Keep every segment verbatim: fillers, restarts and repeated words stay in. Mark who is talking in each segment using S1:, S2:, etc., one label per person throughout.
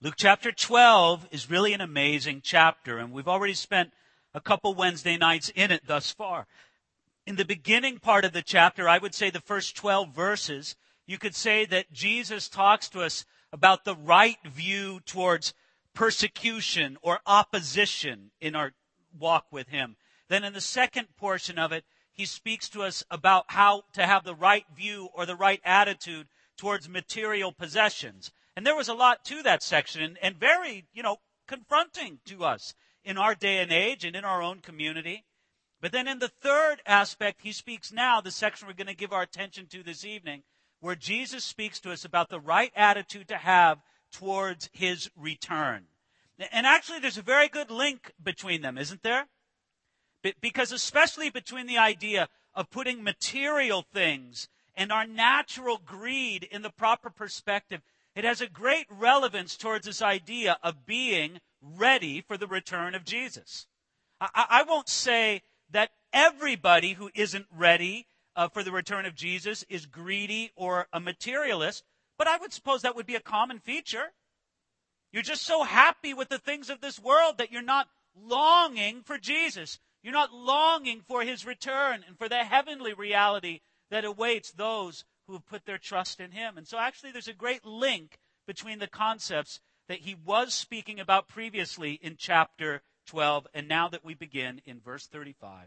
S1: Luke chapter twelve is really an amazing chapter, and we've already spent a couple Wednesday nights in it thus far. In the beginning part of the chapter, I would say the first twelve verses, you could say that Jesus talks to us about the right view towards persecution or opposition in our walk with Him. Then in the second portion of it, He speaks to us about how to have the right view or the right attitude towards material possessions. And there was a lot to that section and, and very, you know, confronting to us in our day and age and in our own community. But then in the third aspect, He speaks now, the section we're going to give our attention to this evening, where Jesus speaks to us about the right attitude to have towards His return. And actually, there's a very good link between them, isn't there? Because especially between the idea of putting material things and our natural greed in the proper perspective, it has a great relevance towards this idea of being ready for the return of Jesus. I, I won't say that everybody who isn't ready uh, for the return of Jesus is greedy or a materialist, but I would suppose that would be a common feature. You're just so happy with the things of this world that you're not longing for Jesus. You're not longing for His return and for the heavenly reality that awaits those who have put their trust in Him. And so actually there's a great link between the concepts that He was speaking about previously in chapter twelve, and now that we begin in verse thirty-five.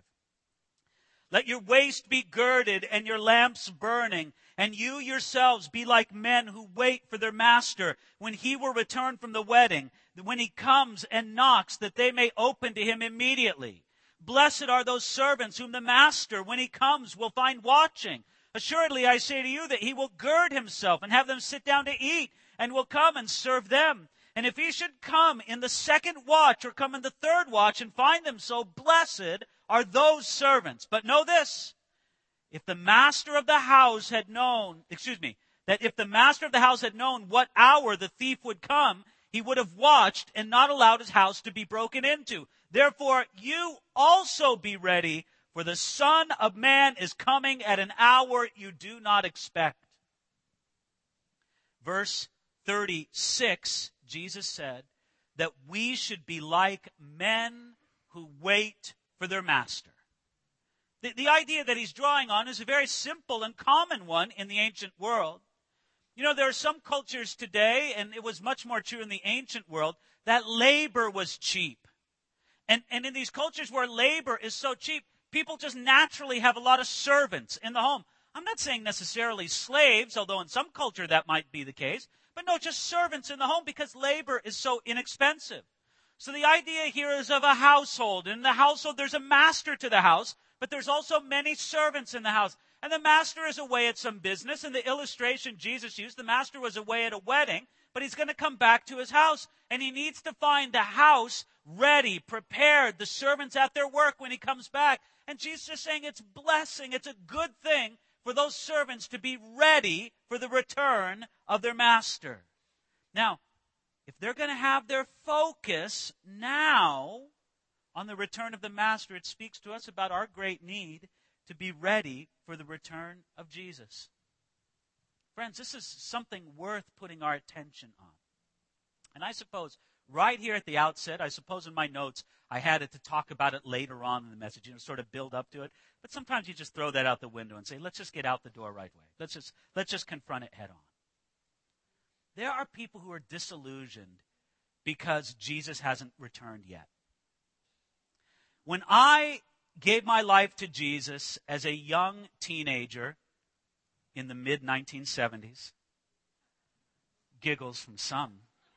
S1: Let your waist be girded and your lamps burning, and you yourselves be like men who wait for their master when he will return from the wedding, when he comes and knocks, that they may open to him immediately. Blessed are those servants whom the master, when he comes, will find watching. Assuredly, I say to you that he will gird himself and have them sit down to eat, and will come and serve them. And if he should come in the second watch or come in the third watch and find them so, blessed are those servants. But know this, if the master of the house had known, excuse me, that if the master of the house had known what hour the thief would come, he would have watched and not allowed his house to be broken into. Therefore, you also be ready, for the Son of Man is coming at an hour you do not expect. Verse thirty-six, Jesus said that we should be like men who wait for their master. The, the idea that he's drawing on is a very simple and common one in the ancient world. You know, there are some cultures today, and it was much more true in the ancient world, that labor was cheap. And, and in these cultures where labor is so cheap, people just naturally have a lot of servants in the home. I'm not saying necessarily slaves, although in some culture that might be the case. But no, just servants in the home because labor is so inexpensive. So the idea here is of a household. In the household, there's a master to the house, but there's also many servants in the house. And the master is away at some business. In the illustration Jesus used, the master was away at a wedding, but he's going to come back to his house. And he needs to find the house ready, prepared, the servants at their work when he comes back. And Jesus is saying it's blessing, it's a good thing for those servants to be ready for the return of their master. Now, if they're going to have their focus now on the return of the master, it speaks to us about our great need to be ready for the return of Jesus. Friends, this is something worth putting our attention on. And I suppose right here at the outset, I suppose in my notes, I had it to talk about it later on in the message, you know, sort of build up to it. But sometimes you just throw that out the window and say, let's just get out the door right away. Let's just, let's just confront it head on. There are people who are disillusioned because Jesus hasn't returned yet. When I gave my life to Jesus as a young teenager in the mid nineteen seventies, giggles from some.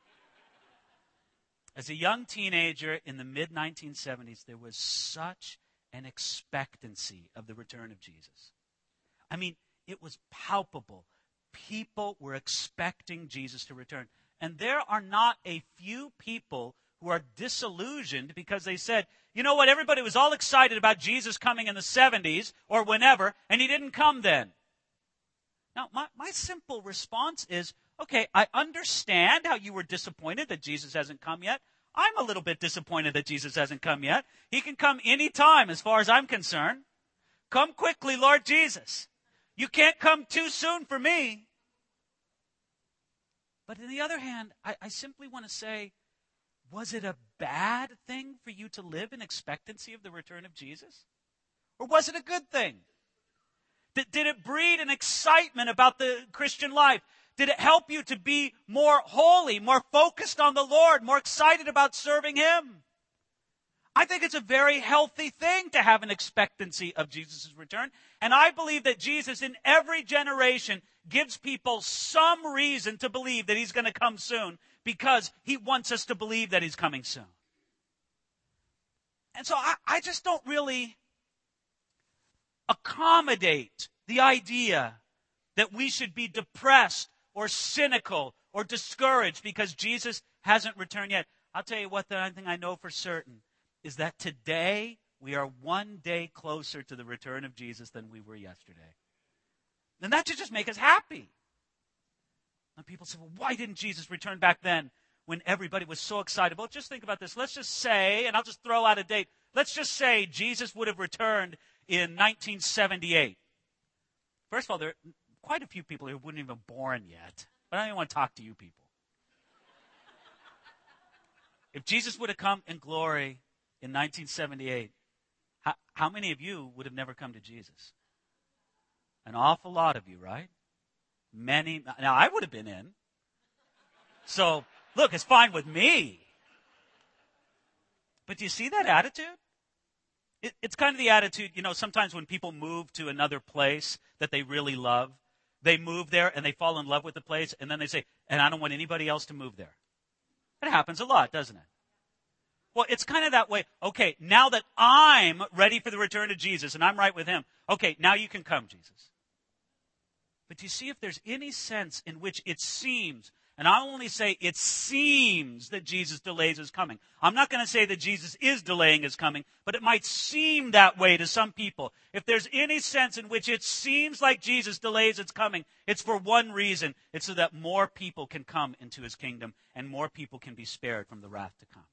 S1: As a young teenager in the mid nineteen seventies, there was such an expectancy of the return of Jesus. I mean, it was palpable. People were expecting Jesus to return. And there are not a few people who are disillusioned because they said, you know what, everybody was all excited about Jesus coming in the seventies or whenever, and he didn't come then. Now, my, my simple response is, okay, I understand how you were disappointed that Jesus hasn't come yet. I'm a little bit disappointed that Jesus hasn't come yet. He can come any time as far as I'm concerned. Come quickly, Lord Jesus. You can't come too soon for me. But on the other hand, I, I simply want to say, was it a bad thing for you to live in expectancy of the return of Jesus? Or was it a good thing? Did, did it breed an excitement about the Christian life? Did it help you to be more holy, more focused on the Lord, more excited about serving Him? I think it's a very healthy thing to have an expectancy of Jesus' return. And I believe that Jesus in every generation gives people some reason to believe that He's going to come soon because He wants us to believe that He's coming soon. And so I, I just don't really accommodate the idea that we should be depressed or cynical or discouraged because Jesus hasn't returned yet. I'll tell you what, the only thing I know for certain is that today we are one day closer to the return of Jesus than we were yesterday. And that should just make us happy. And people say, well, why didn't Jesus return back then when everybody was so excited? Well, just think about this. Let's just say, and I'll just throw out a date. Let's just say Jesus would have returned in nineteen seventy-eight. First of all, there are quite a few people who wouldn't even be born yet. But I don't even want to talk to you people. If Jesus would have come in glory in nineteen seventy-eight, how, how many of you would have never come to Jesus? An awful lot of you, right? Many. Now, I would have been in. So, look, it's fine with me. But do you see that attitude? It, it's kind of the attitude, you know, sometimes when people move to another place that they really love, they move there and they fall in love with the place, and then they say, and I don't want anybody else to move there. It happens a lot, doesn't it? Well, it's kind of that way. Okay, now that I'm ready for the return of Jesus and I'm right with Him, okay, now you can come, Jesus. But do you see if there's any sense in which it seems, and I'll only say it seems that Jesus delays His coming. I'm not going to say that Jesus is delaying His coming, but it might seem that way to some people. If there's any sense in which it seems like Jesus delays His coming, it's for one reason. It's so that more people can come into His kingdom and more people can be spared from the wrath to come.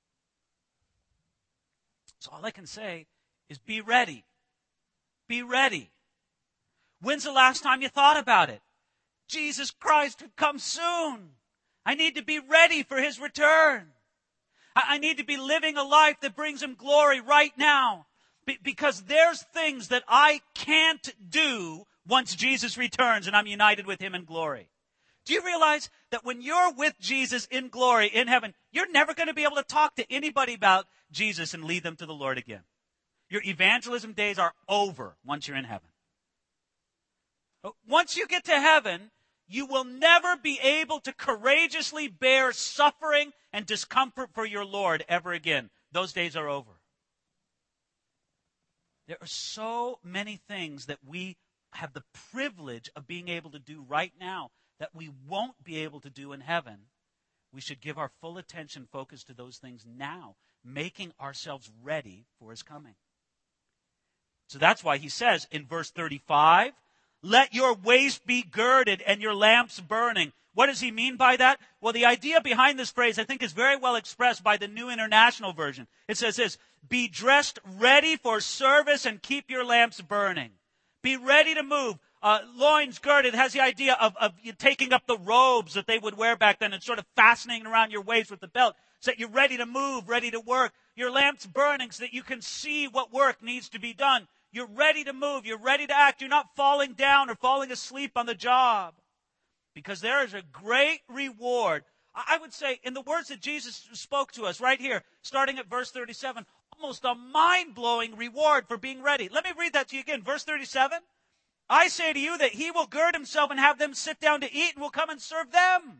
S1: So all I can say is be ready. Be ready. When's the last time you thought about it? Jesus Christ could come soon. I need to be ready for His return. I need to be living a life that brings Him glory right now. Be- because there's things that I can't do once Jesus returns and I'm united with Him in glory. Do you realize that when you're with Jesus in glory, in heaven, you're never going to be able to talk to anybody about Jesus and lead them to the Lord again? Your evangelism days are over once you're in heaven. Once you get to heaven, you will never be able to courageously bear suffering and discomfort for your Lord ever again. Those days are over. There are so many things that we have the privilege of being able to do right now that we won't be able to do in heaven. We should give our full attention focus to those things now, making ourselves ready for His coming. So that's why He says in verse thirty-five, let your waist be girded and your lamps burning. What does He mean by that? Well, the idea behind this phrase, I think, is very well expressed by the New International Version. It says this, be dressed ready for service and keep your lamps burning. Be ready to move. Uh, loins girded has the idea of, of you taking up the robes that they would wear back then and sort of fastening around your waist with the belt so that you're ready to move, ready to work. Your lamps burning so that you can see what work needs to be done. You're ready to move. You're ready to act. You're not falling down or falling asleep on the job. Because there is a great reward. I would say, in the words that Jesus spoke to us right here, starting at verse thirty-seven, almost a mind-blowing reward for being ready. Let me read that to you again. Verse thirty-seven. I say to you that He will gird Himself and have them sit down to eat and will come and serve them.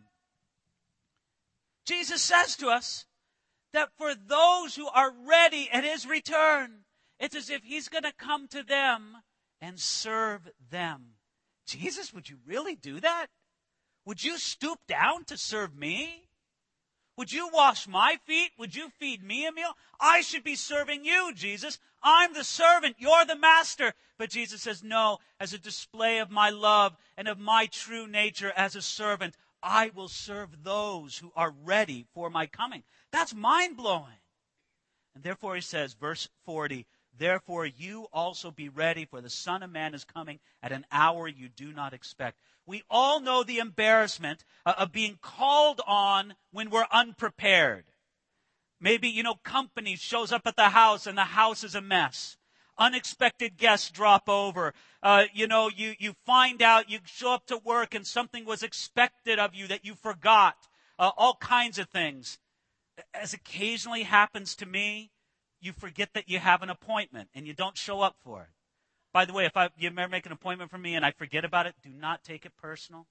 S1: Jesus says to us that for those who are ready at His return, it's as if He's going to come to them and serve them. Jesus, would you really do that? Would you stoop down to serve me? Would you wash my feet? Would you feed me a meal? I should be serving you, Jesus. I'm the servant. You're the master. But Jesus says, no, as a display of my love and of my true nature as a servant, I will serve those who are ready for my coming. That's mind-blowing. And therefore He says, verse forty, Therefore, you also be ready, for the Son of Man is coming at an hour you do not expect. We all know the embarrassment uh, of being called on when we're unprepared. Maybe, you know, company shows up at the house and the house is a mess. Unexpected guests drop over. Uh, you know, you, you find out, you show up to work and something was expected of you that you forgot. Uh, all kinds of things. As occasionally happens to me, you forget that you have an appointment and you don't show up for it. By the way, if I, you ever make an appointment for me and I forget about it, do not take it personal.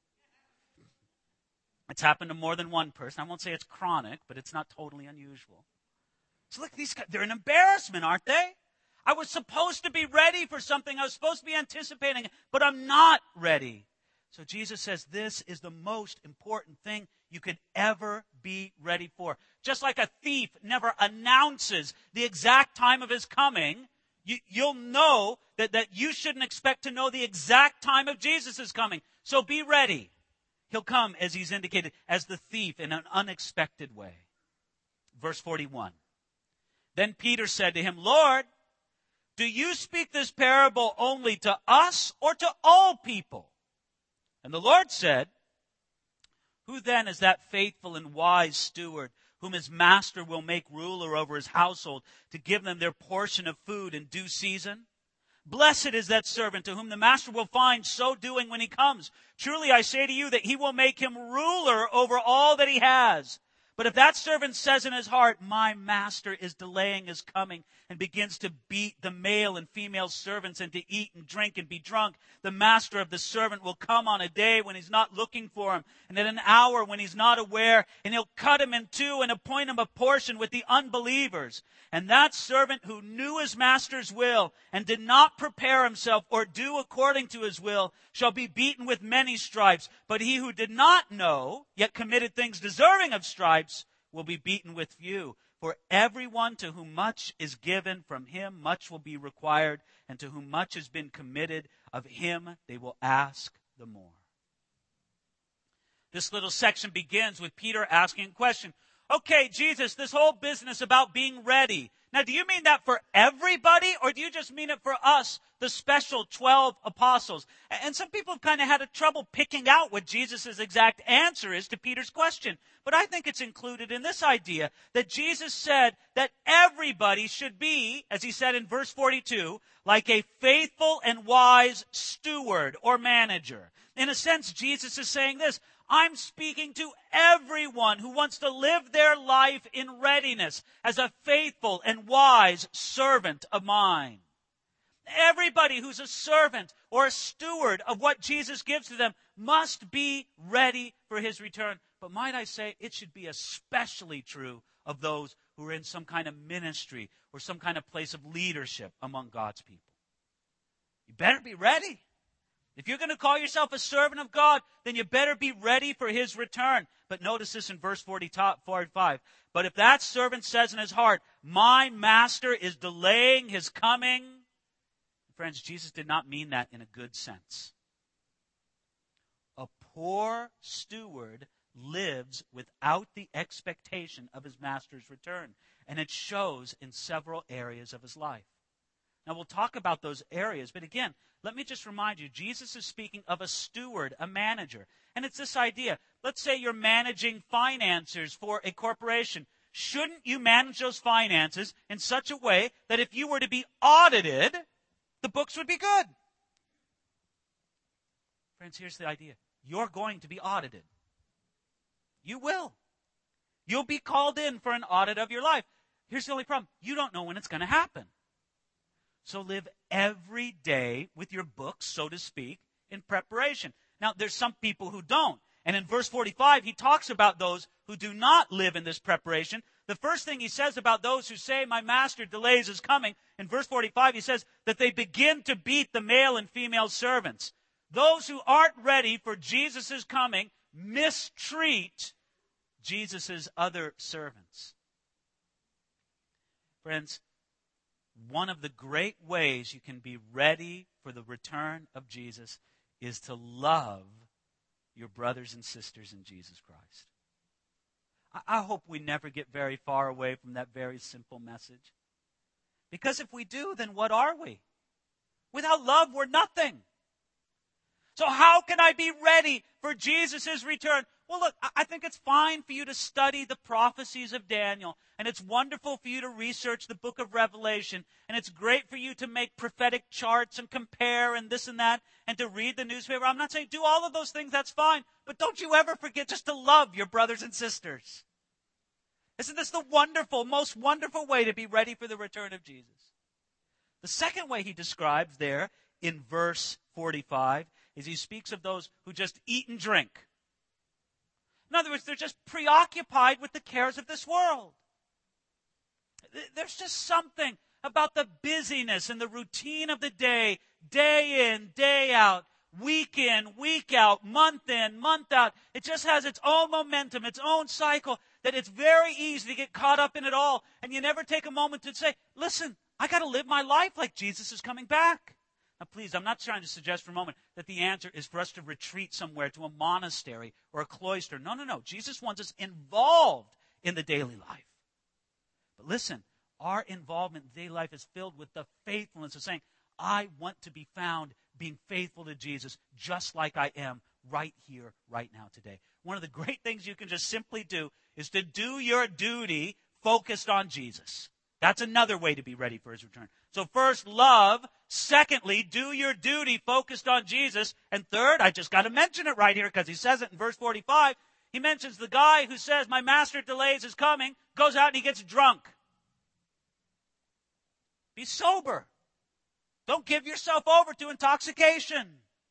S1: It's happened to more than one person. I won't say it's chronic, but it's not totally unusual. So look, these guys, they're an embarrassment, aren't they? I was supposed to be ready for something. I was supposed to be anticipating, but I'm not ready. So Jesus says this is the most important thing you could ever be ready for. Just like a thief never announces the exact time of his coming, you, you'll know that, that you shouldn't expect to know the exact time of Jesus' coming. So be ready. He'll come, as he's indicated, as the thief in an unexpected way. Verse forty-one. Then Peter said to him, Lord, do you speak this parable only to us or to all people? And the Lord said, who then is that faithful and wise steward whom his master will make ruler over his household to give them their portion of food in due season? Blessed is that servant to whom the master will find so doing when he comes. Truly I say to you that he will make him ruler over all that he has. But if that servant says in his heart, my master is delaying his coming, and begins to beat the male and female servants and to eat and drink and be drunk, the master of the servant will come on a day when he's not looking for him, and at an hour when he's not aware, and he'll cut him in two and appoint him a portion with the unbelievers. And that servant who knew his master's will and did not prepare himself or do according to his will shall be beaten with many stripes. But he who did not know, yet committed things deserving of stripes, will be beaten with few. For everyone to whom much is given, from him much will be required, and to whom much has been committed, of him they will ask the more. This little section begins with Peter asking a question. Okay, Jesus, this whole business about being ready. Now, do you mean that for everybody, or do you just mean it for us, the special twelve apostles? And some people have kind of had a trouble picking out what Jesus' exact answer is to Peter's question. But I think it's included in this idea that Jesus said that everybody should be, as he said in verse forty-two, like a faithful and wise steward or manager. In a sense, Jesus is saying this. I'm speaking to everyone who wants to live their life in readiness as a faithful and wise servant of mine. Everybody who's a servant or a steward of what Jesus gives to them must be ready for his return. But might I say, it should be especially true of those who are in some kind of ministry or some kind of place of leadership among God's people. You better be ready. If you're going to call yourself a servant of God, then you better be ready for his return. But notice this in verse forty-five. But if that servant says in his heart, my master is delaying his coming. Friends, Jesus did not mean that in a good sense. A poor steward lives without the expectation of his master's return. And it shows in several areas of his life. Now, we'll talk about those areas, but again, let me just remind you, Jesus is speaking of a steward, a manager. And it's this idea. Let's say you're managing finances for a corporation. Shouldn't you manage those finances in such a way that if you were to be audited, the books would be good? Friends, here's the idea. You're going to be audited. You will. You'll be called in for an audit of your life. Here's the only problem. You don't know when it's going to happen. So live every day with your books, so to speak, in preparation. Now, there's some people who don't. And in verse forty-five, he talks about those who do not live in this preparation. The first thing he says about those who say, my master delays his coming, in verse forty-five, he says that they begin to beat the male and female servants. Those who aren't ready for Jesus' coming mistreat Jesus' other servants. Friends, one of the great ways you can be ready for the return of Jesus is to love your brothers and sisters in Jesus Christ. I hope we never get very far away from that very simple message. Because if we do, then what are we? Without love, we're nothing. So how can I be ready for Jesus' return? Well, look, I think it's fine for you to study the prophecies of Daniel, and it's wonderful for you to research the book of Revelation, and it's great for you to make prophetic charts and compare and this and that, and to read the newspaper. I'm not saying do all of those things, that's fine, but don't you ever forget just to love your brothers and sisters. Isn't this the wonderful, most wonderful way to be ready for the return of Jesus? The second way he describes there in verse forty-five is he speaks of those who just eat and drink. In other words, they're just preoccupied with the cares of this world. There's just something about the busyness and the routine of the day, day in, day out, week in, week out, month in, month out. It just has its own momentum, its own cycle, that it's very easy to get caught up in it all. And you never take a moment to say, listen, I got to live my life like Jesus is coming back. Now, please, I'm not trying to suggest for a moment that the answer is for us to retreat somewhere to a monastery or a cloister. No, no, no. Jesus wants us involved in the daily life. But listen, our involvement in daily life is filled with the faithfulness of saying, I want to be found being faithful to Jesus just like I am right here, right now, today. One of the great things you can just simply do is to do your duty focused on Jesus. That's another way to be ready for his return. So first, love. Secondly, do your duty focused on Jesus. And third, I just got to mention it right here because he says it in verse forty-five. He mentions the guy who says, my master delays his coming, goes out and he gets drunk. Be sober. Don't give yourself over to intoxication.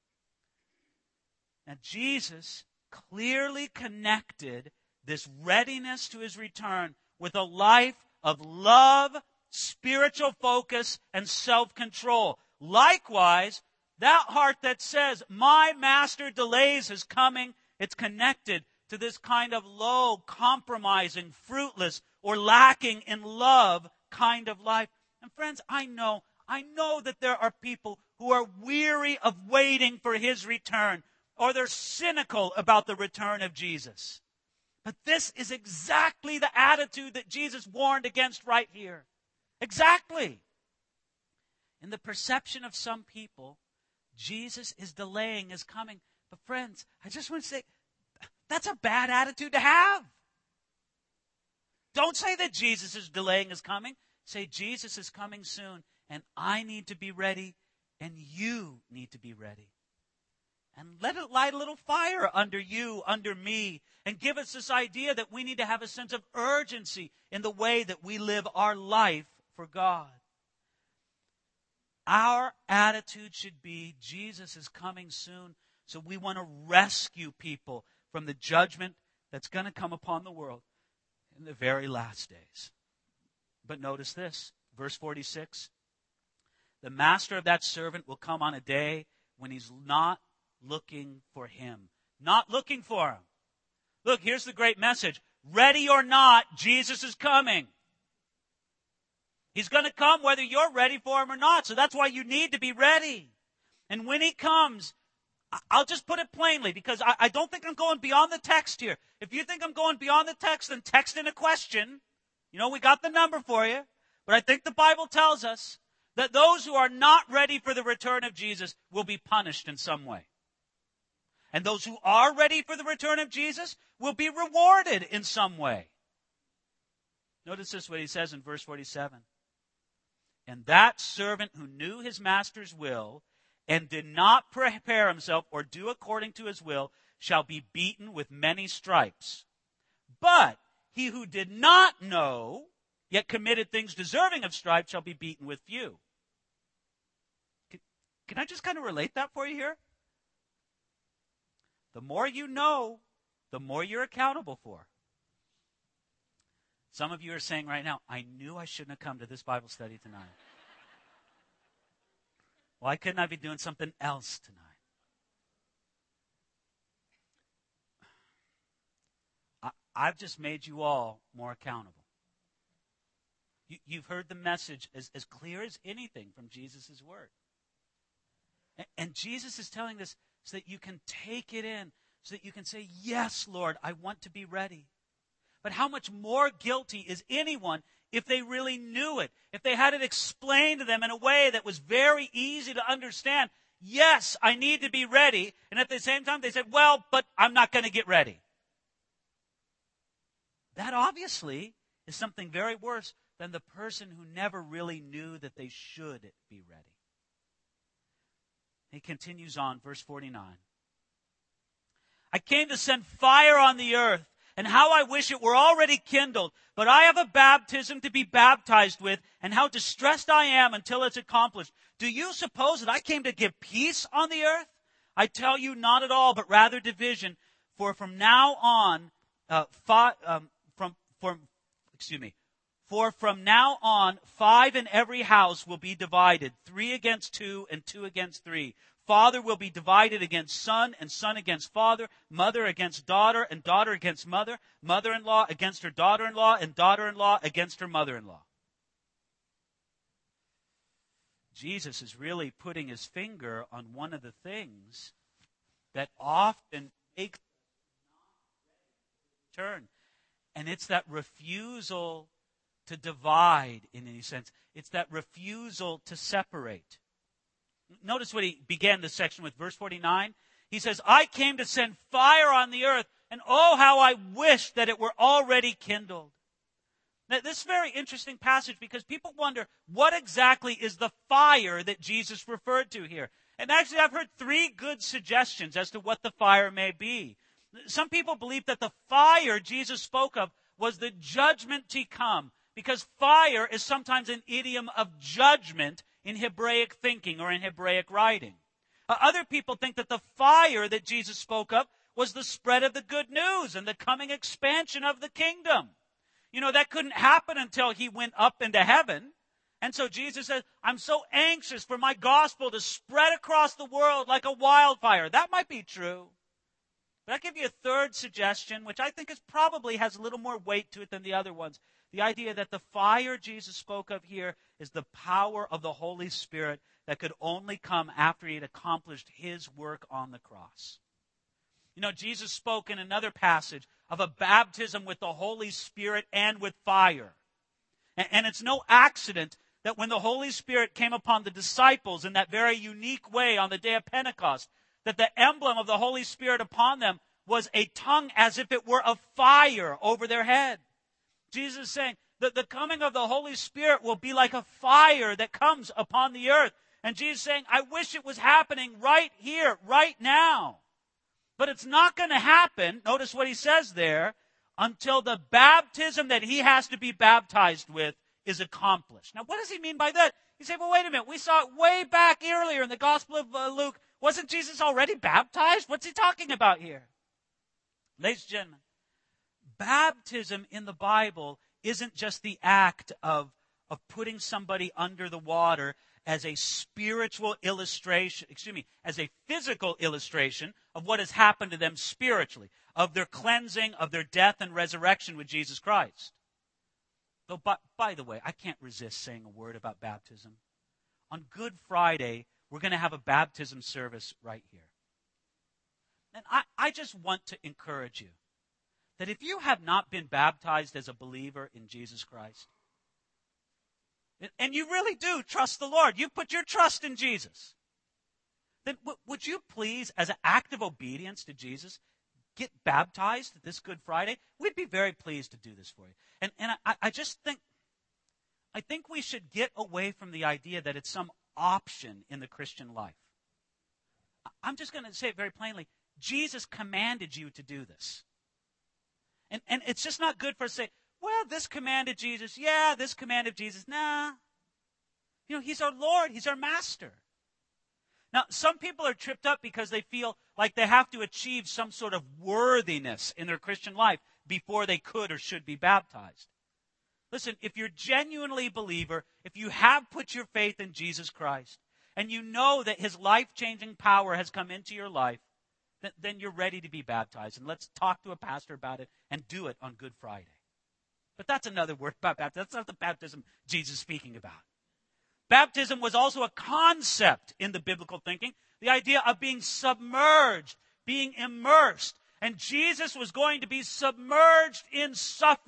S1: Now, Jesus clearly connected this readiness to his return with a life of love, spiritual focus, and self-control. Likewise, that heart that says, my master delays his coming, it's connected to this kind of low, compromising, fruitless, or lacking in love kind of life. And friends, I know, I know that there are people who are weary of waiting for his return, or they're cynical about the return of Jesus. But this is exactly the attitude that Jesus warned against right here. Exactly. In the perception of some people, Jesus is delaying his coming. But friends, I just want to say, that's a bad attitude to have. Don't say that Jesus is delaying his coming. Say, Jesus is coming soon, and I need to be ready, and you need to be ready. And let it light a little fire under you, under me, and give us this idea that we need to have a sense of urgency in the way that we live our life for God. Our attitude should be, Jesus is coming soon, so we want to rescue people from the judgment that's going to come upon the world in the very last days. But notice this, verse forty-six. The master of that servant will come on a day when he's not looking for him. Not looking for him. Look, here's the great message. Ready or not, Jesus is coming. He's going to come whether you're ready for him or not. So that's why you need to be ready. And when he comes, I'll just put it plainly because I, I don't think I'm going beyond the text here. If you think I'm going beyond the text, then text in a question. You know, we got the number for you. But I think the Bible tells us that those who are not ready for the return of Jesus will be punished in some way. And those who are ready for the return of Jesus will be rewarded in some way. Notice this, what he says in verse forty-seven. And that servant who knew his master's will and did not prepare himself or do according to his will shall be beaten with many stripes. But he who did not know, yet committed things deserving of stripes, shall be beaten with few. Can, can I just kind of relate that for you here? The more you know, the more you're accountable for. Some of you are saying right now, I knew I shouldn't have come to this Bible study tonight. Why couldn't I be doing something else tonight? I, I've just made you all more accountable. You, you've heard the message as, as clear as anything from Jesus' word. And, and Jesus is telling this so that you can take it in, so that you can say, yes, Lord, I want to be ready. But how much more guilty is anyone if they really knew it, if they had it explained to them in a way that was very easy to understand. Yes, I need to be ready. And at the same time, they said, well, but I'm not going to get ready. That obviously is something very worse than the person who never really knew that they should be ready. He continues on, verse forty-nine. I came to send fire on the earth, and how I wish it were already kindled. But I have a baptism to be baptized with, and how distressed I am until it's accomplished. Do you suppose that I came to give peace on the earth? I tell you, not at all, but rather division. For from now on, uh, fi- um, from from excuse me, for from now on, five in every house will be divided, three against two, and two against three. Father will be divided against son, and son against father, mother against daughter, and daughter against mother, mother-in-law against her daughter-in-law, and daughter-in-law against her mother-in-law. Jesus is really putting his finger on one of the things that often makes turn. And it's that refusal to divide in any sense. It's that refusal to separate. Notice what he began this section with, verse forty-nine. He says, I came to send fire on the earth, and oh, how I wish that it were already kindled. Now, this is a very interesting passage because people wonder, what exactly is the fire that Jesus referred to here? And actually, I've heard three good suggestions as to what the fire may be. Some people believe that the fire Jesus spoke of was the judgment to come, because fire is sometimes an idiom of judgment in Hebraic thinking or in Hebraic writing. Uh, other people think that the fire that Jesus spoke of was the spread of the good news and the coming expansion of the kingdom. You know, that couldn't happen until he went up into heaven. And so Jesus says, I'm so anxious for my gospel to spread across the world like a wildfire. That might be true. But I'll give you a third suggestion, which I think is probably has a little more weight to it than the other ones. The idea that the fire Jesus spoke of here is the power of the Holy Spirit that could only come after he had accomplished his work on the cross. You know, Jesus spoke in another passage of a baptism with the Holy Spirit and with fire. And, and it's no accident that when the Holy Spirit came upon the disciples in that very unique way on the day of Pentecost, that the emblem of the Holy Spirit upon them was a tongue as if it were of fire over their head. Jesus is saying that the coming of the Holy Spirit will be like a fire that comes upon the earth. And Jesus is saying, I wish it was happening right here, right now. But it's not going to happen, notice what he says there, until the baptism that he has to be baptized with is accomplished. Now, what does he mean by that? You say, well, wait a minute. We saw it way back earlier in the Gospel of uh, Luke. Wasn't Jesus already baptized? What's he talking about here? Ladies and gentlemen, baptism in the Bible isn't just the act of, of putting somebody under the water as a spiritual illustration, excuse me, as a physical illustration of what has happened to them spiritually, of their cleansing, of their death and resurrection with Jesus Christ. Though, by, by the way, I can't resist saying a word about baptism. On Good Friday, we're going to have a baptism service right here. And I, I just want to encourage you that if you have not been baptized as a believer in Jesus Christ, and you really do trust the Lord, you put your trust in Jesus, then w- would you please, as an act of obedience to Jesus, get baptized this Good Friday? We'd be very pleased to do this for you. And, and I, I just think, I think we should get away from the idea that it's some option in the Christian life. I'm just going to say it very plainly. Jesus commanded you to do this. And, and it's just not good for us to say, well, this commanded Jesus. Yeah, this commanded Jesus. Nah. You know, he's our Lord. He's our master. Now, some people are tripped up because they feel like they have to achieve some sort of worthiness in their Christian life before they could or should be baptized. Listen, if you're genuinely a believer, if you have put your faith in Jesus Christ, and you know that his life-changing power has come into your life, th- then you're ready to be baptized. And let's talk to a pastor about it and do it on Good Friday. But that's another word about baptism. That's not the baptism Jesus is speaking about. Baptism was also a concept in the biblical thinking, the idea of being submerged, being immersed. And Jesus was going to be submerged in suffering,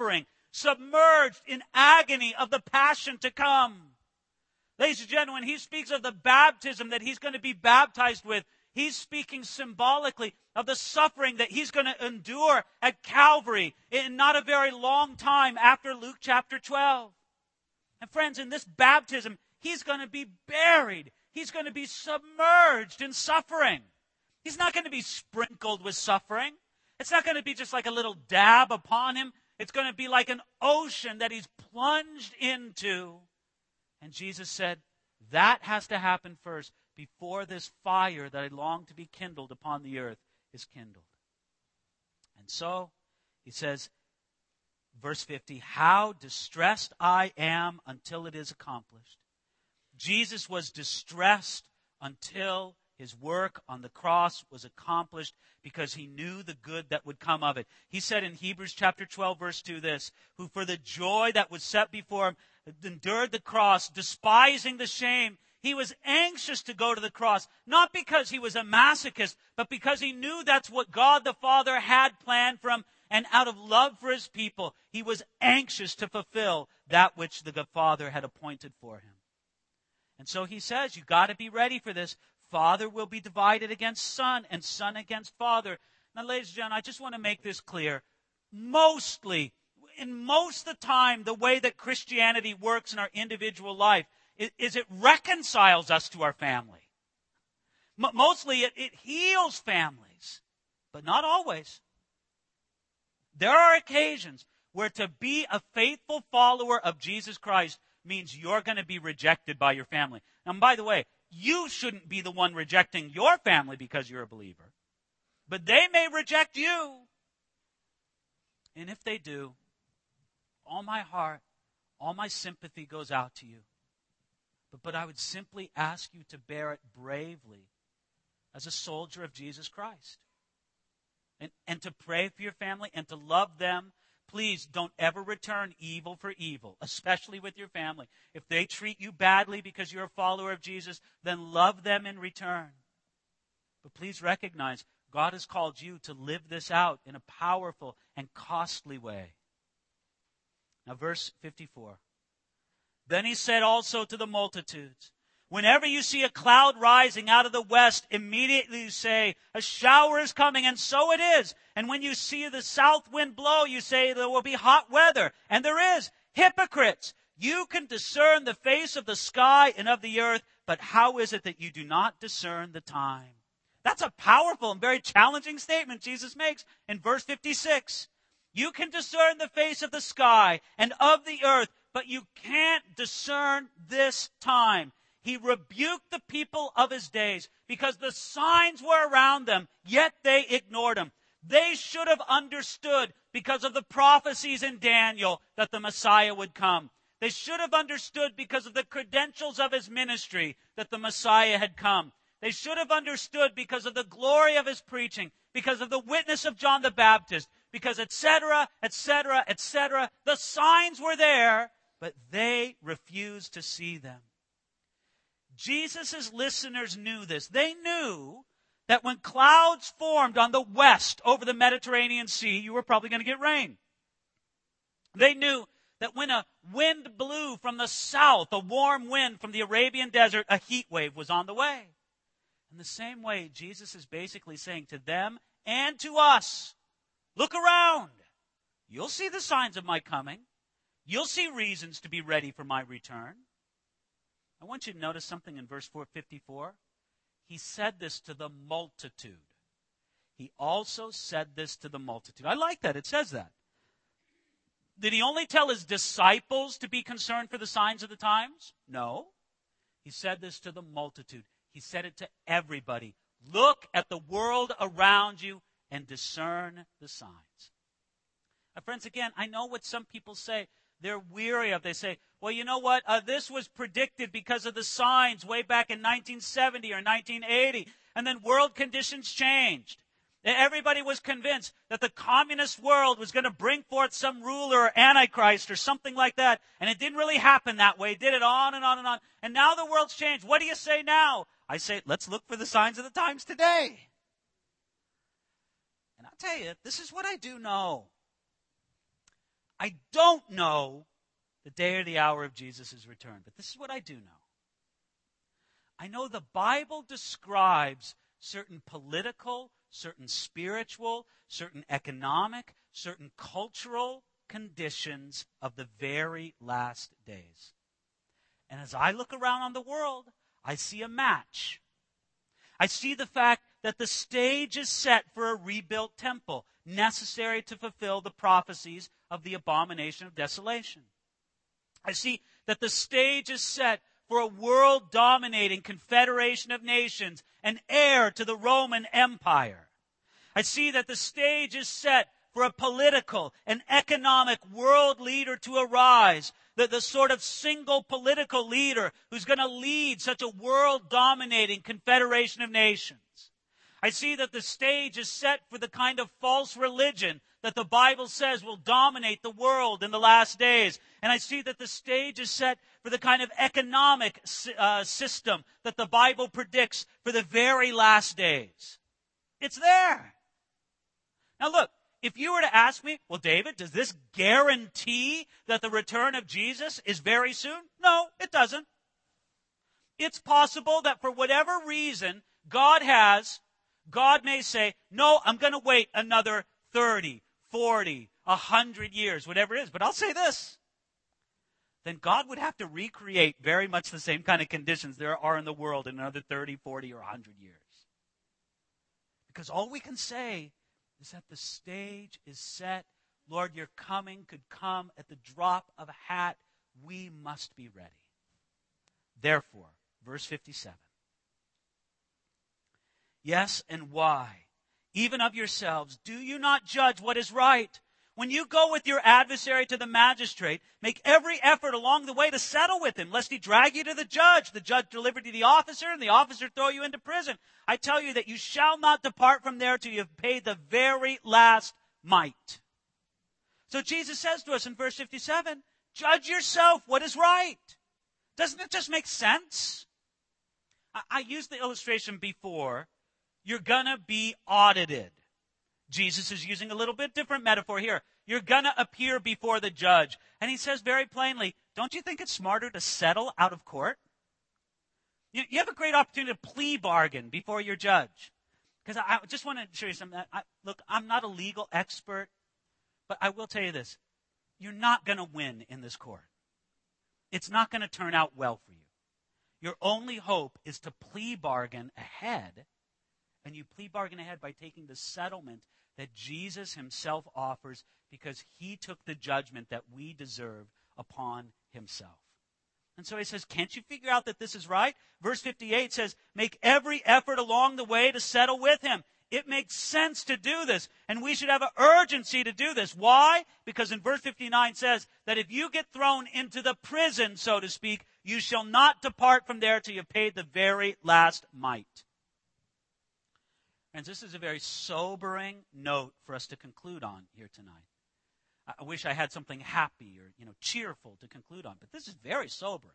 S1: submerged in agony of the passion to come. Ladies and gentlemen, when he speaks of the baptism that he's going to be baptized with, he's speaking symbolically of the suffering that he's going to endure at Calvary in not a very long time after Luke chapter twelve. And friends, in this baptism, he's going to be buried. He's going to be submerged in suffering. He's not going to be sprinkled with suffering. It's not going to be just like a little dab upon him. It's going to be like an ocean that he's plunged into. And Jesus said, that has to happen first before this fire that I long to be kindled upon the earth is kindled. And so, he says, verse fifty, how distressed I am until it is accomplished. Jesus was distressed until his work on the cross was accomplished because he knew the good that would come of it. He said in Hebrews chapter twelve, verse two this, who for the joy that was set before him endured the cross, despising the shame. He was anxious to go to the cross, not because he was a masochist, but because he knew that's what God the Father had planned for him. And out of love for his people, he was anxious to fulfill that which the Father had appointed for him. And so he says, you've got to be ready for this. Father will be divided against son, and son against father. Now, ladies and gentlemen, I just want to make this clear. Mostly, in most of the time, the way that Christianity works in our individual life is, is it reconciles us to our family. M- mostly, it, it heals families, but not always. There are occasions where to be a faithful follower of Jesus Christ means you're going to be rejected by your family. And by the way, you shouldn't be the one rejecting your family because you're a believer. But they may reject you. And if they do, all my heart, all my sympathy goes out to you. But, but I would simply ask you to bear it bravely as a soldier of Jesus Christ. And, and to pray for your family and to love them. Please don't ever return evil for evil, especially with your family. If they treat you badly because you're a follower of Jesus, then love them in return. But please recognize God has called you to live this out in a powerful and costly way. Now, verse fifty-four. Then he said also to the multitudes, whenever you see a cloud rising out of the west, immediately you say, a shower is coming, and so it is. And when you see the south wind blow, you say there will be hot weather. And there is. Hypocrites, you can discern the face of the sky and of the earth, but how is it that you do not discern the time? That's a powerful and very challenging statement Jesus makes in verse fifty-six. You can discern the face of the sky and of the earth, but you can't discern this time. He rebuked the people of his days because the signs were around them, yet they ignored them. They should have understood because of the prophecies in Daniel that the Messiah would come. They should have understood because of the credentials of his ministry that the Messiah had come. They should have understood because of the glory of his preaching, because of the witness of John the Baptist, because et cetera, et cetera, et cetera. The signs were there, but they refused to see them. Jesus' listeners knew this. They knew that when clouds formed on the west over the Mediterranean Sea, you were probably going to get rain. They knew that when a wind blew from the south, a warm wind from the Arabian desert, a heat wave was on the way. In the same way, Jesus is basically saying to them and to us, look around. You'll see the signs of my coming. You'll see reasons to be ready for my return. I want you to notice something in verse four fifty-four. He said this to the multitude. He also said this to the multitude. I like that. It says that. Did he only tell his disciples to be concerned for the signs of the times? No. He said this to the multitude. He said it to everybody. Look at the world around you and discern the signs. Now, friends, again, I know what some people say. They're weary of. They say, well, you know what? Uh, this was predicted because of the signs way back in nineteen seventy or nineteen eighty. And then world conditions changed. Everybody was convinced that the communist world was going to bring forth some ruler or antichrist or something like that. And it didn't really happen that way. It did it on and on and on. And now the world's changed. What do you say now? I say, let's look for the signs of the times today. And I'll tell you, this is what I do know. I don't know the day or the hour of Jesus' return, but this is what I do know. I know the Bible describes certain political, certain spiritual, certain economic, certain cultural conditions of the very last days. And as I look around on the world, I see a match. I see the fact that the stage is set for a rebuilt temple, necessary to fulfill the prophecies of the abomination of desolation. I see that the stage is set for a world-dominating confederation of nations, an heir to the Roman Empire. I see that the stage is set for a political and economic world leader to arise, the, the sort of single political leader who's going to lead such a world-dominating confederation of nations. I see that the stage is set for the kind of false religion that the Bible says will dominate the world in the last days. And I see that the stage is set for the kind of economic uh, system that the Bible predicts for the very last days. It's there. Now look, if you were to ask me, well, David, does this guarantee that the return of Jesus is very soon? No, it doesn't. It's possible that for whatever reason God has, God may say, no, I'm going to wait another thirty, forty, one hundred years, whatever it is. But I'll say this. Then God would have to recreate very much the same kind of conditions there are in the world in another thirty, forty, or one hundred years. Because all we can say is that the stage is set. Lord, your coming could come at the drop of a hat. We must be ready. Therefore, verse fifty-seven. Yes, and why? Even of yourselves, do you not judge what is right? When you go with your adversary to the magistrate, make every effort along the way to settle with him, lest he drag you to the judge, the judge deliver to the officer, and the officer throw you into prison. I tell you that you shall not depart from there till you have paid the very last mite. So Jesus says to us in verse fifty-seven, judge yourself what is right. Doesn't it just make sense? I, I used the illustration before. You're going to be audited. Jesus is using a little bit different metaphor here. You're going to appear before the judge. And he says very plainly, don't you think it's smarter to settle out of court? You, you have a great opportunity to plea bargain before your judge. Because I, I just want to show you something. I, look, I'm not a legal expert, but I will tell you this. You're not going to win in this court. It's not going to turn out well for you. Your only hope is to plea bargain ahead. And you plea bargain ahead by taking the settlement that Jesus himself offers because he took the judgment that we deserve upon himself. And so he says, can't you figure out that this is right? Verse fifty-eight says, make every effort along the way to settle with him. It makes sense to do this, and we should have an urgency to do this. Why? Because in verse fifty-nine says that if you get thrown into the prison, so to speak, you shall not depart from there till you've paid the very last mite. Friends, this is a very sobering note for us to conclude on here tonight. I wish I had something happy or, you know, cheerful to conclude on, but this is very sobering.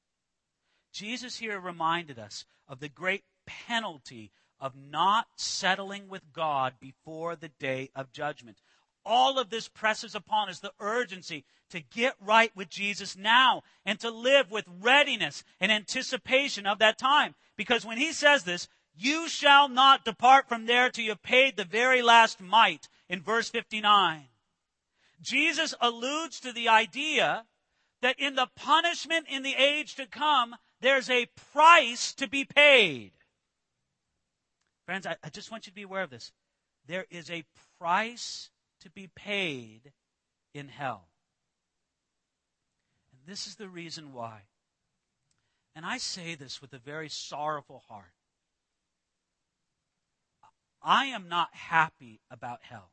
S1: Jesus here reminded us of the great penalty of not settling with God before the day of judgment. All of this presses upon us the urgency to get right with Jesus now and to live with readiness and anticipation of that time. Because when he says this, you shall not depart from there till you have paid the very last mite, in verse fifty-nine. Jesus alludes to the idea that in the punishment in the age to come, there's a price to be paid. Friends, I, I just want you to be aware of this. There is a price to be paid in hell. And this is the reason why. And I say this with a very sorrowful heart. I am not happy about hell.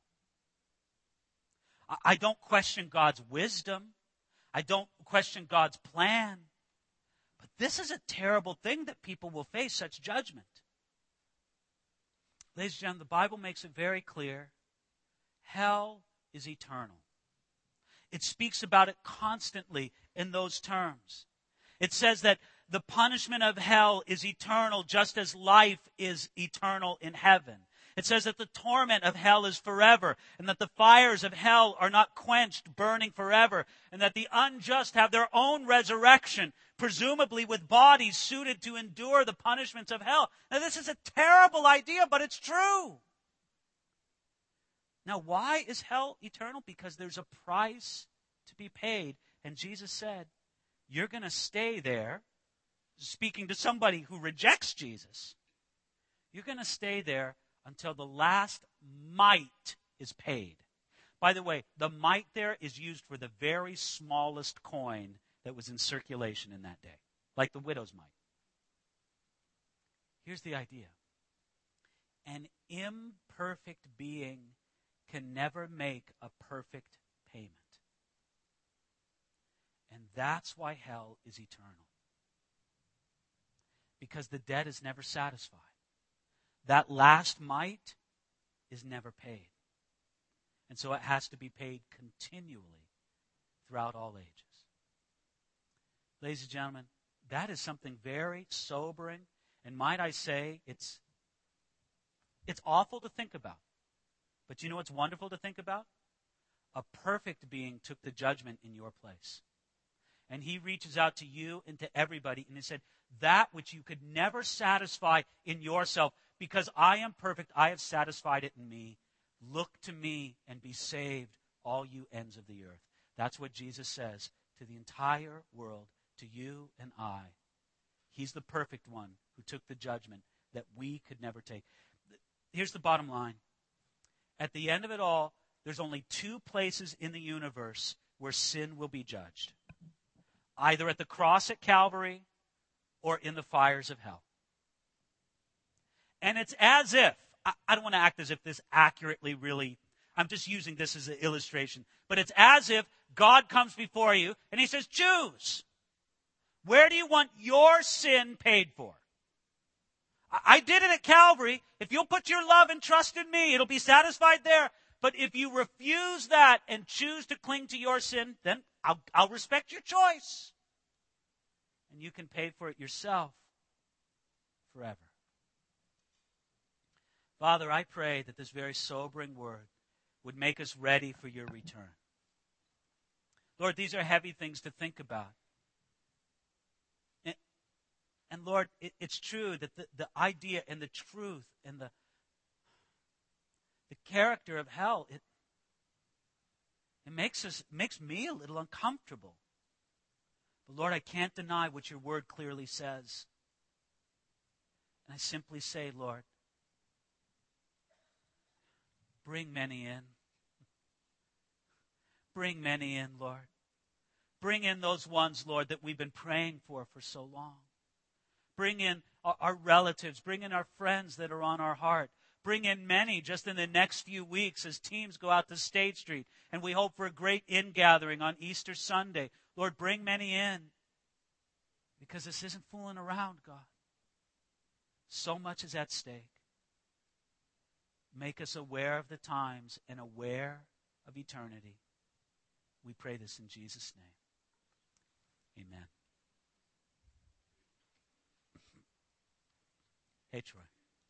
S1: I don't question God's wisdom. I don't question God's plan. But this is a terrible thing that people will face, such judgment. Ladies and gentlemen, the Bible makes it very clear. Hell is eternal. It speaks about it constantly in those terms. It says that the punishment of hell is eternal, just as life is eternal in heaven. It says that the torment of hell is forever, and that the fires of hell are not quenched, burning forever, and that the unjust have their own resurrection, presumably with bodies suited to endure the punishments of hell. Now, this is a terrible idea, but it's true. Now, why is hell eternal? Because there's a price to be paid. And Jesus said, you're going to stay there, speaking to somebody who rejects Jesus. You're going to stay there until the last mite is paid. By the way, the mite there is used for the very smallest coin that was in circulation in that day, like the widow's mite. Here's the idea. An imperfect being can never make a perfect payment. And that's why hell is eternal. Because the debt is never satisfied. That last mite is never paid. And so it has to be paid continually throughout all ages. Ladies and gentlemen, that is something very sobering. And might I say, it's, it's awful to think about. But you know what's wonderful to think about? A perfect being took the judgment in your place. And he reaches out to you and to everybody, and he said, that which you could never satisfy in yourself, because I am perfect, I have satisfied it in me. Look to me and be saved, all you ends of the earth. That's what Jesus says to the entire world, to you and I. He's the perfect one who took the judgment that we could never take. Here's the bottom line. At the end of it all, there's only two places in the universe where sin will be judged. Either at the cross at Calvary or in the fires of hell. And it's as if, I, I don't want to act as if this accurately really, I'm just using this as an illustration, but it's as if God comes before you and he says, choose. Where do you want your sin paid for? I did it at Calvary. If you'll put your love and trust in me, it'll be satisfied there. But if you refuse that and choose to cling to your sin, then I'll, I'll respect your choice. And you can pay for it yourself forever. Father, I pray that this very sobering word would make us ready for your return. Lord, these are heavy things to think about. And Lord, it, it's true that the, the idea and the truth and the, the character of hell, it, it makes us makes me a little uncomfortable. But Lord, I can't deny what your word clearly says. And I simply say, Lord, bring many in. Bring many in, Lord. Bring in those ones, Lord, that we've been praying for for so long. Bring in our relatives. Bring in our friends that are on our heart. Bring in many just in the next few weeks as teams go out to State Street. And we hope for a great in-gathering on Easter Sunday. Lord, bring many in. Because this isn't fooling around, God. So much is at stake. Make us aware of the times and aware of eternity. We pray this in Jesus' name. Amen. Hey, Troy.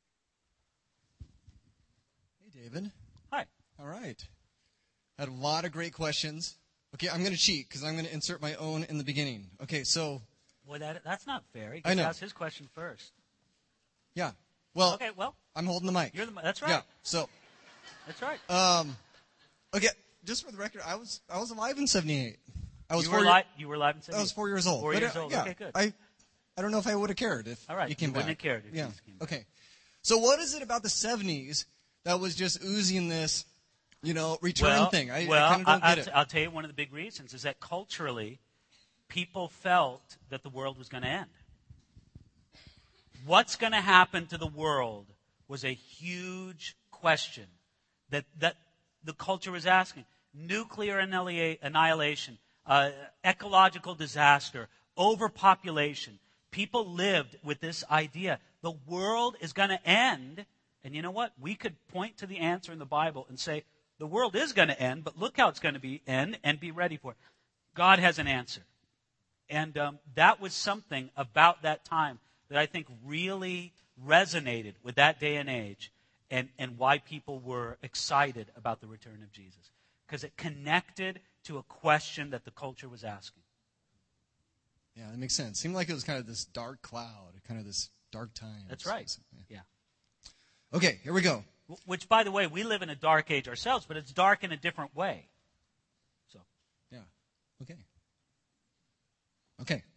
S2: Hey, David.
S1: Hi.
S2: All right. Had a lot of great questions. Okay, I'm going to cheat because I'm going to insert my own in the beginning. Okay, so.
S1: Boy, that, that's not fair. He
S2: I know.
S1: ask his question first.
S2: Yeah. Well,
S1: okay, well.
S2: I'm holding the mic.
S1: You're the, that's right.
S2: Yeah, so.
S1: That's right.
S2: Um, okay, just for the record, I was I was alive in seventy-eight. I was
S1: you,
S2: four
S1: were
S2: year,
S1: li- you were alive in seventy-eight?
S2: I was four years old.
S1: Four
S2: but,
S1: years
S2: uh,
S1: old.
S2: Yeah,
S1: okay, good.
S2: I, I don't know if I would have cared if
S1: All right.
S2: you came
S1: you
S2: back.
S1: wouldn't have cared if
S2: yeah.
S1: Jesus came back.
S2: Okay. So what is it about the seventies that was just oozing this, you know, return
S1: well,
S2: thing? I,
S1: well,
S2: I kind of don't
S1: I,
S2: get
S1: I'll,
S2: it.
S1: I'll tell you one of the big reasons is that culturally, people felt that the world was going to end. What's going to happen to the world was a huge question that, that the culture was asking. Nuclear annihilation, uh, ecological disaster, overpopulation. People lived with this idea. The world is going to end. And you know what? We could point to the answer in the Bible and say, the world is going to end, but look how it's going to be end and be ready for it. God has an answer. And um, that was something about that time that I think really resonated with that day and age. and, and why people were excited about the return of Jesus. Because it connected to a question that the culture was asking.
S2: Yeah, that makes sense. Seemed like it was kind of this dark cloud, kind of this dark time.
S1: That's right. Yeah.
S2: yeah. Okay, here we go.
S1: Which, by the way, we live in a dark age ourselves, but it's dark in a different way. So.
S2: Yeah. Okay. Okay.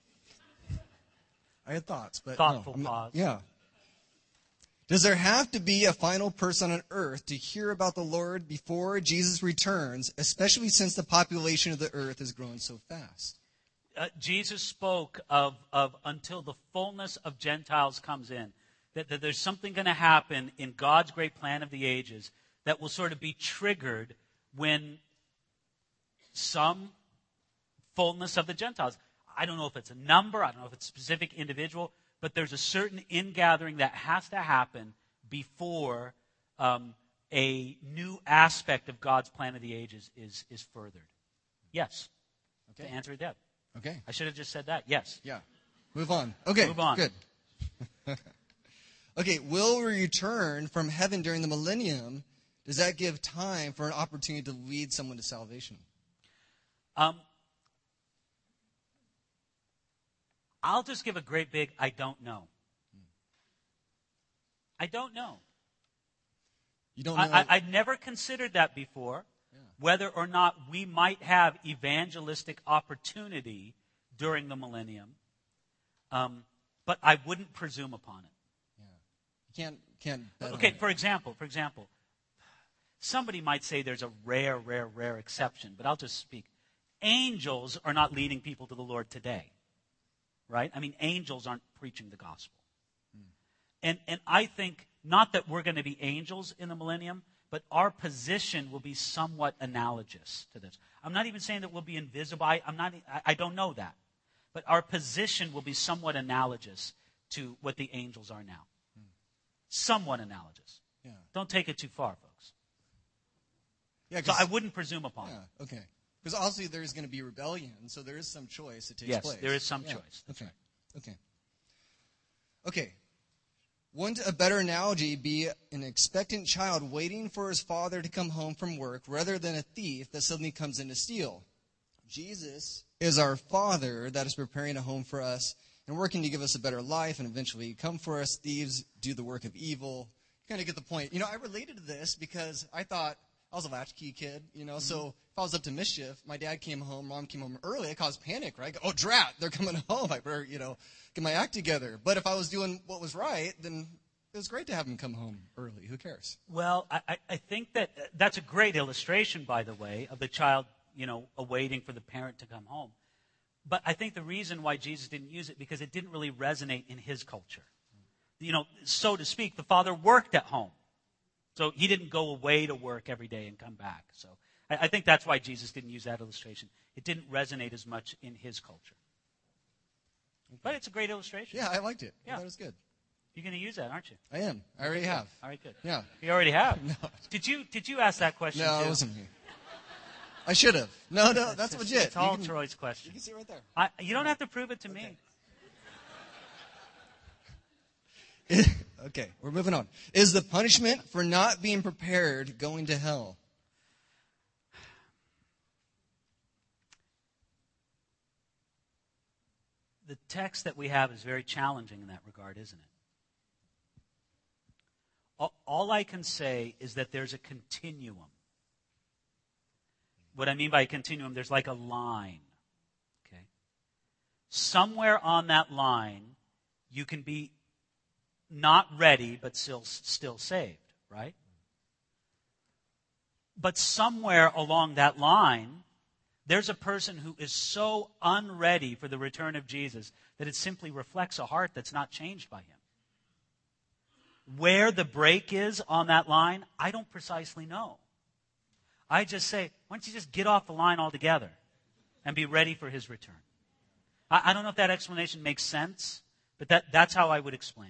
S2: I had thoughts, but
S1: thoughtful
S2: no,
S1: pause.
S2: Yeah. Does there have to be a final person on earth to hear about the Lord before Jesus returns, especially since the population of the earth is growing so fast?
S1: Uh, Jesus spoke of, of until the fullness of Gentiles comes in, that, that there's something going to happen in God's great plan of the ages that will sort of be triggered when some fullness of the Gentiles. I don't know if it's a number, I don't know if it's a specific individual, but there's a certain ingathering that has to happen before um, a new aspect of God's plan of the ages is, is furthered. Yes.
S2: Okay.
S1: To answer Deb.
S2: Okay.
S1: I should have just said that. Yes.
S2: Yeah. Move on. Okay.
S1: Move on.
S2: Good. Okay. Will we return from heaven during the millennium? Does that give time for an opportunity to lead someone to salvation?
S1: Um, I'll just give a great big I don't know. I don't know.
S2: You don't know?
S1: I, I, I'd never considered that before, yeah. Whether or not we might have evangelistic opportunity during the millennium. Um, but I wouldn't presume upon it.
S2: Yeah. You can't, can't bet
S1: okay,
S2: on
S1: for example, for example, somebody might say there's a rare, rare, rare exception, but I'll just speak. Angels are not leading people to the Lord today. Right? I mean, angels aren't preaching the gospel. Hmm. And and I think, not that we're going to be angels in the millennium, but our position will be somewhat analogous to this. I'm not even saying that we'll be invisible. I, I'm not, I, I don't know that. But our position will be somewhat analogous to what the angels are now. Hmm. Somewhat analogous.
S2: Yeah.
S1: Don't take it too far, folks.
S2: Yeah,
S1: so I wouldn't presume upon
S2: yeah,
S1: it.
S2: Okay. Because obviously there's going to be rebellion, so there is some choice that takes
S1: yes,
S2: place.
S1: Yes, there is some
S2: yeah.
S1: choice. That's
S2: okay.
S1: Right.
S2: Okay. Okay. Wouldn't a better analogy be an expectant child waiting for his father to come home from work rather than a thief that suddenly comes in to steal? Jesus is our Father that is preparing a home for us and working to give us a better life and eventually come for us. Thieves do the work of evil. You kind of get the point. You know, I related to this because I thought I was a latchkey kid, you know, mm-hmm. so if I was up to mischief, my dad came home, mom came home early, it caused panic, right? Oh, drat, they're coming home. I better, you know, get my act together. But if I was doing what was right, then it was great to have him come home early. Who cares?
S1: Well, I, I think that that's a great illustration, by the way, of the child, you know, awaiting for the parent to come home. But I think the reason why Jesus didn't use it, because it didn't really resonate in his culture. You know, so to speak, the father worked at home. So he didn't go away to work every day and come back. So I, I think that's why Jesus didn't use that illustration. It didn't resonate as much in his culture. Okay. But it's a great illustration.
S2: Yeah, I liked it.
S1: Yeah.
S2: That was good.
S1: You're going to use that, aren't you?
S2: I am. I already have.
S1: All right, good.
S2: Yeah.
S1: You already have?
S2: No.
S1: Did you Did you ask that question
S2: No,
S1: too?
S2: it wasn't me. I should have. No, no, that's
S1: it's,
S2: legit.
S1: It's all
S2: can,
S1: Troy's question.
S2: You can see it right there.
S1: I, you don't have to prove it to
S2: okay.
S1: me.
S2: Okay, we're moving on. Is the punishment for not being prepared going to hell?
S1: The text that we have is very challenging in that regard, isn't it? All, all I can say is that there's a continuum. What I mean by a continuum, there's like a line. Okay? Somewhere on that line, you can be not ready, but still, still saved, right? But somewhere along that line, there's a person who is so unready for the return of Jesus that it simply reflects a heart that's not changed by him. Where the break is on that line, I don't precisely know. I just say, why don't you just get off the line altogether and be ready for his return? I, I don't know if that explanation makes sense, but that, that's how I would explain it.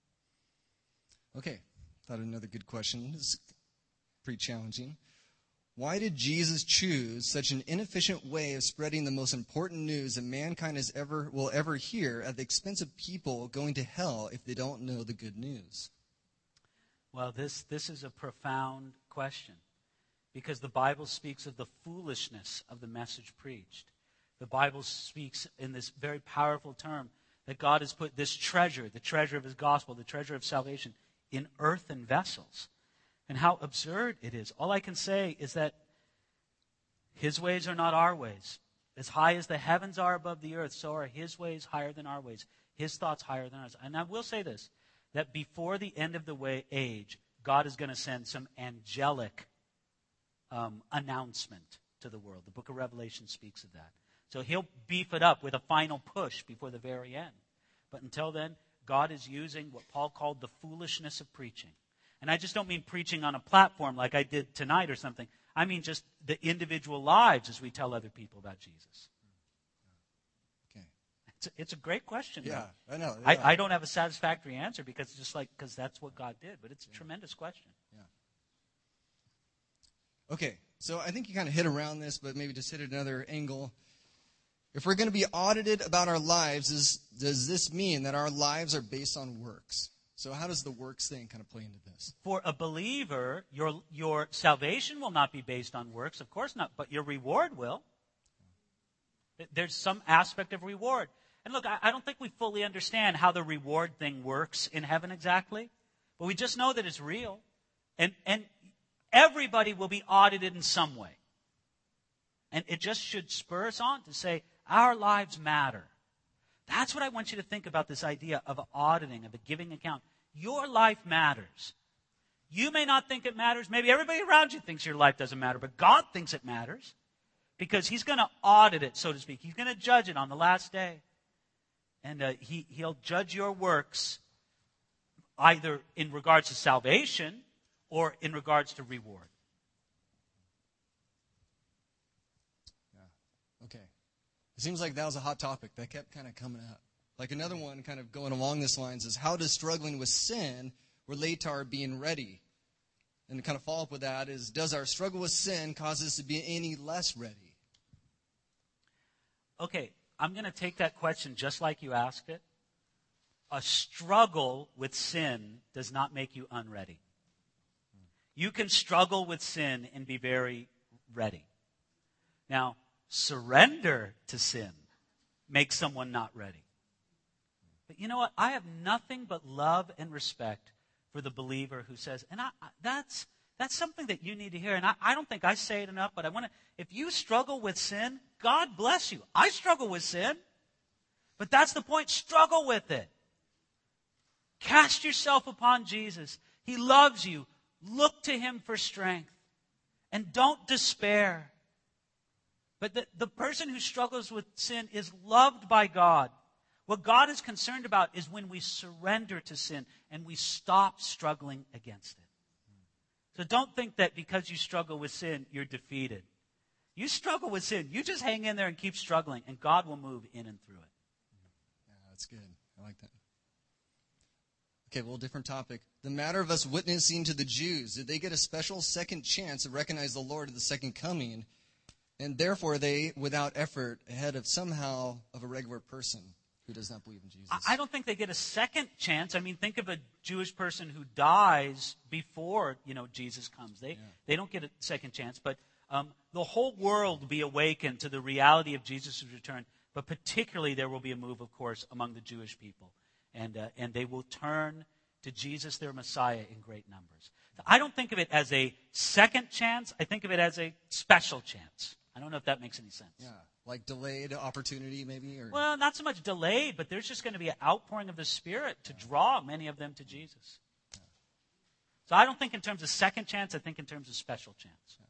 S2: Okay, thought another good question. This is pretty challenging. Why did Jesus choose such an inefficient way of spreading the most important news that mankind has ever will ever hear at the expense of people going to hell if they don't know the good news?
S1: Well, this, this is a profound question, because the Bible speaks of the foolishness of the message preached. The Bible speaks in this very powerful term that God has put this treasure, the treasure of his gospel, the treasure of salvation, in earthen vessels. And how absurd it is. All I can say is that his ways are not our ways. As high as the heavens are above the earth, so are his ways higher than our ways. His thoughts higher than ours. And I will say this, that before the end of the way, age, God is going to send some angelic um, announcement to the world. The book of Revelation speaks of that. So he'll beef it up with a final push before the very end. But until then, God is using what Paul called the foolishness of preaching. And I just don't mean preaching on a platform like I did tonight or something. I mean just the individual lives as we tell other people about Jesus.
S2: Okay.
S1: It's a, it's a great question.
S2: Yeah,
S1: though.
S2: I know.
S1: I,
S2: Yeah.
S1: I don't have a satisfactory answer because it's just like, because that's what God did. But it's a
S2: Yeah.
S1: tremendous question.
S2: Yeah. Okay, so I think you kind of hit around this, but maybe just hit it another angle. If we're going to be audited about our lives, is, does this mean that our lives are based on works? So how does the works thing kind of play into this?
S1: For a believer, your your salvation will not be based on works, of course not, but your reward will. There's some aspect of reward. And look, I, I don't think we fully understand how the reward thing works in heaven exactly, but we just know that it's real. And, and everybody will be audited in some way. And it just should spur us on to say, our lives matter. That's what I want you to think about, this idea of auditing, of a giving account. Your life matters. You may not think it matters. Maybe everybody around you thinks your life doesn't matter, but God thinks it matters because he's going to audit it, so to speak. He's going to judge it on the last day. And uh, he, he'll judge your works either in regards to salvation or in regards to reward.
S2: Yeah. Okay. It seems like that was a hot topic that kept kind of coming up. Like another one kind of going along this lines is, how does struggling with sin relate to our being ready? And to kind of follow up with that is, does our struggle with sin cause us to be any less ready?
S1: Okay, I'm going to take that question just like you asked it. A struggle with sin does not make you unready. You can struggle with sin and be very ready. Now, surrender to sin makes someone not ready. But you know what? I have nothing but love and respect for the believer who says, and I, that's that's something that you need to hear. And I, I don't think I say it enough, but I want to, if you struggle with sin, God bless you. I struggle with sin. But that's the point. Struggle with it. Cast yourself upon Jesus. He loves you. Look to him for strength. And don't despair. But the, the person who struggles with sin is loved by God. What God is concerned about is when we surrender to sin and we stop struggling against it. So don't think that because you struggle with sin, you're defeated. You struggle with sin. You just hang in there and keep struggling, and God will move in and through it.
S2: Yeah, that's good. I like that. Okay, well, different topic. The matter of us witnessing to the Jews, did they get a special second chance to recognize the Lord at the second coming? And therefore, they, without effort, ahead of somehow of a regular person who does not believe in Jesus?
S1: I don't think they get a second chance. I mean, think of a Jewish person who dies before, you know, Jesus comes. They yeah. they don't get a second chance. But um, the whole world will be awakened to the reality of Jesus' return. But particularly, there will be a move, of course, among the Jewish people. And uh, and they will turn to Jesus, their Messiah, in great numbers. So I don't think of it as a second chance. I think of it as a special chance. I don't know if that makes any sense.
S2: Yeah, like delayed opportunity maybe? Or
S1: Well, not so much delayed, but there's just going to be an outpouring of the Spirit to draw many of them to Jesus.
S2: Yeah.
S1: So I don't think in terms of second chance. I think in terms of special chance.
S2: Yeah.